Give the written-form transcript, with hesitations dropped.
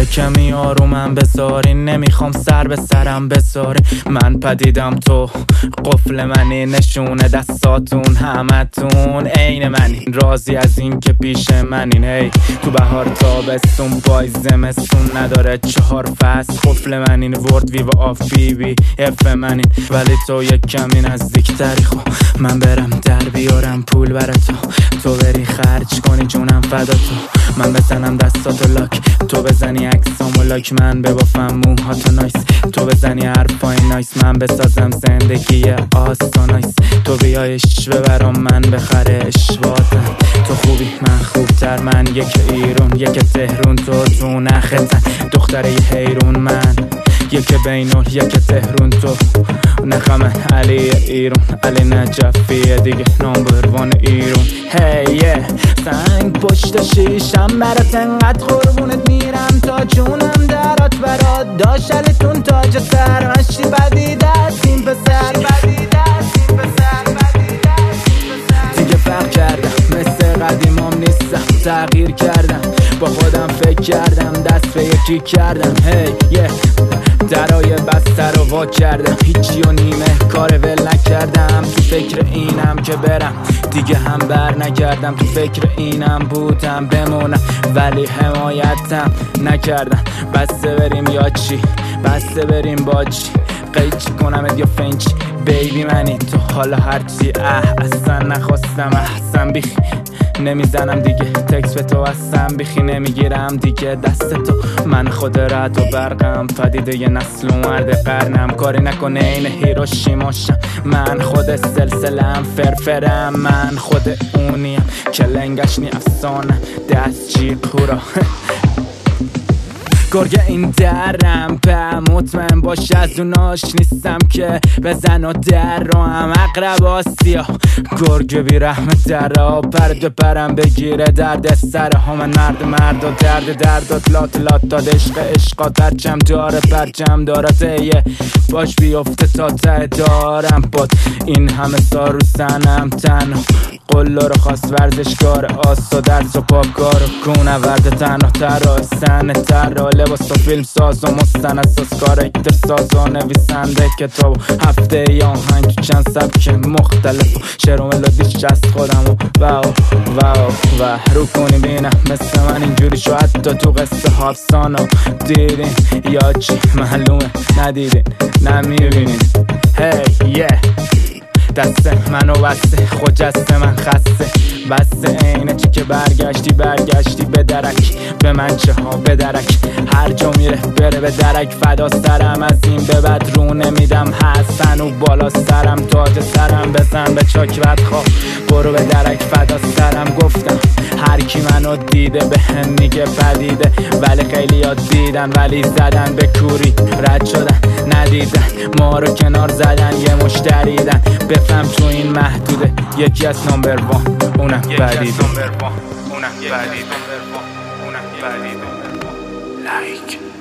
کمی آرومم بذارین، نمیخوام سر به سرم بذارین. من پدیدم تو قفل منی، نشونه دستاتون همتون عین منین، راضی از این که پیش منین. هی تو بهار تابستون پای زمستون نداره 4 فصل، قفل منین ورد ویو آف بی بی اف منین. ولی تو یک کمی نزدیکتری، خب من برم در بیارم پول برا تو بری خرج کنی جونم فدا تو. من بزنم دستاتو لاک، تو بزنی عکسامو لاک، من ببافم موهاتو نایس، تو بزنی حرفای نایس، من بسازم زندگی آسانایس. تو بیایش ببرم من بخرش واتن، تو خوبی من خوبتر، من یک ایرون یک تهرون، تو نختن دختره حیرون، من یک بینون یک تهرون، تو نخمه علی ایرون، علی نجفیه دیگه نمبر وان ایرون. هی سنگ پشت شیشم برات انقدر قربونت میرم تا جونم درات برات داشت، علیتون تاج سر مشتی بدید از این پسر، دیگه فرق کردم مثل قدیمام نیستم، تغییر کردم با خودم فکر کردم دست به یکی کردم. هی درای بستر رو وا کردم، هیچی و نیمه کار ول نکردم، تو فکر اینم که برم دیگه هم بر نگردم، تو فکر اینم بودم بمونم ولی حمایتم نکردم. بسته بریم یا چی، بسته بریم با چی، قیچی کنم یا فنچی بیبی منی تو، حالا هرچی اصلا نخواستم احسن بیخی نمیزنم دیگه تکس به تو هستم، بیخی نمیگیرم دیگه دست تو. من خود رد و برقم، پدیده ی نسل و مرد قرنم، کاری نکنه این هیروشیماشم، من خود سلسلم فرفرم، من خود اونیم که لنگش نی افسانه دست جی کورا گرگه این درم به مطمئن باش از اوناش نیستم که بزن و در رو هم اقرب آسیا، گرگه بی رحم درها پرد پرم بگیره درد سر ها، من مرد و درد لات داد عشقا پرچم داره پرچم دارد ایه باش بیفته تا ته دارم باد این همه سال رو سنم تنها قلو رو خواست ورزشکار آس و درس و پاکار و کونه ورد تنها ترا سن ترا لباس و فیلم ساز و مستند ساز کاراکتر ساز و نویسنده کتاب هفته یا آهنگ تو چند سبک مختلف و شعر و ملودیش از خودم و رو کنی بینم مثل من اینجوری شو حتی تو قصه حافظانو دیدین یا چی معلومه ندیدین نمیبینین. هی دست منو بسته خجسته من خسته بسته اینه چی که برگشتی به درک به من چه ها به درک هر جا میره بره به درک فدا سرم از این به بعد رو نمیدم حسن و بالا سرم تاج سرم بزن به چاک بدخواه برو به درک فدا سرم. گفتم هر کی منو دیده به هم میگه پدیده ولی خیلی ها دیدن ولی زدن به کوری رد شدن ندیدن ما رو کنار زدن یه مشتریدن بفهم تو این محدوده یکی از نمبر وان اونم پدیده لایک